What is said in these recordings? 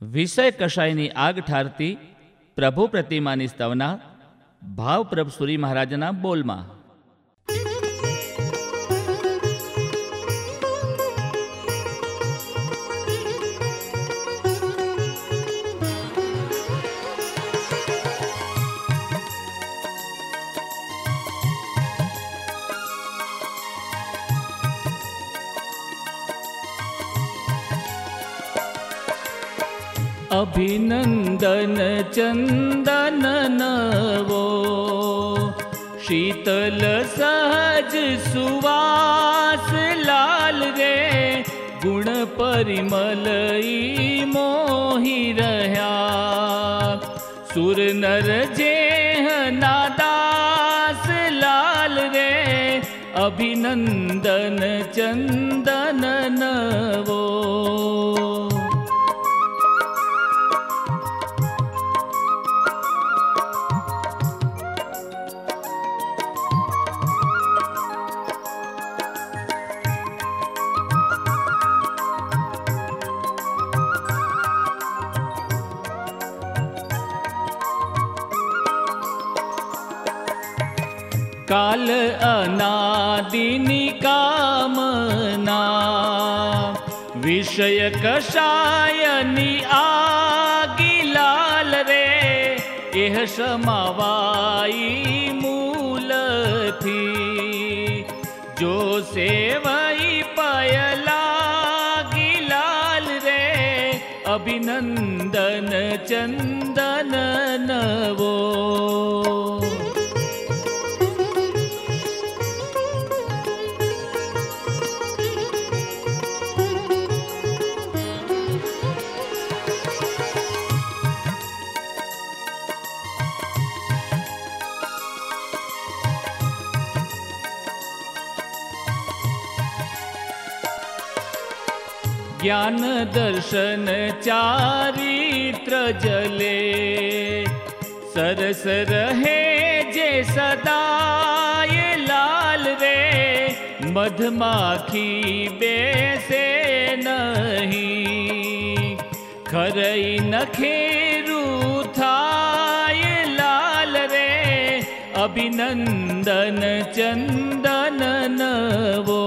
વિષય કશાયની આગ ઠારતી પ્રભુ પ્રતિમાની સ્તવના ભાવ પ્રભુ સુરી મહારાજના બોલમાં. અભિનંદન ચંદન નવો શીતલ સહજ સુવાસ લાલ રે ગુણ પરિમલ ઈ મોહી રહ્યા સુર નર જેહ નાદાસ લાલ રે અભિનંદન ચંદન નવો. કાલ અનાદિની કામના વિષય કશાયની આગી લાલ રે એહ સમાવાઈ મૂલથી જો સેવઈ પયલાગી લાલ રે અભિનંદન ચંદન નવો. જ્ઞાન દર્શન ચારિત્ર જલે સરસ રહે જે સદાય લાલ રે મધમાખી બેસે નહીં ખરઈ નખેરું થાય લાલ રે અભિનંદન ચંદન નવો.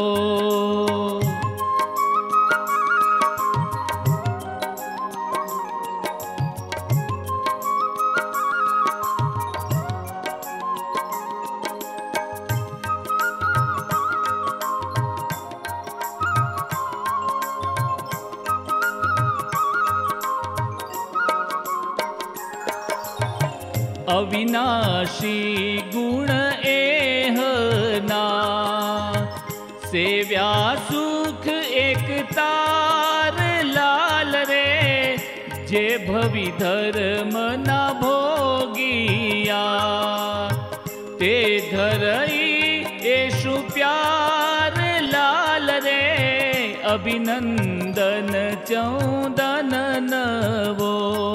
અવિનાશી ગુણ એહના સેવ્યા સુખ એક તાર લાલ રે જે ભવિ ધર્મના ભોગિયા તે ધરઈ એશુ પ્યાર લાલ રે અભિનંદન ચૌદન નવો.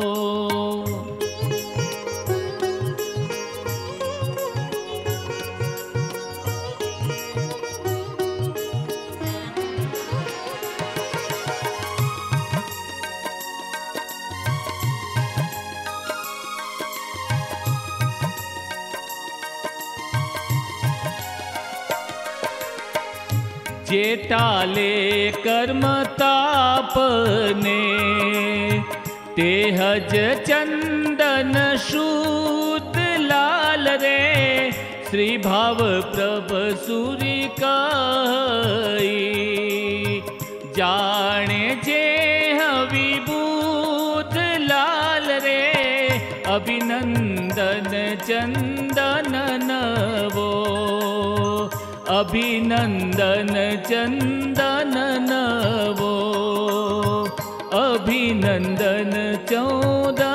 જે ટાલે કર્મ તાપને તે હજ ચંદન શુદ્ધ લાલ રે શ્રી ભાવ પ્રભ સુરી કહી જાણે જે વિભૂત લાલ રે અભિનંદન ચંદન નવો. અભિનંદન ચંદન નવો અભિનંદન ચૌદ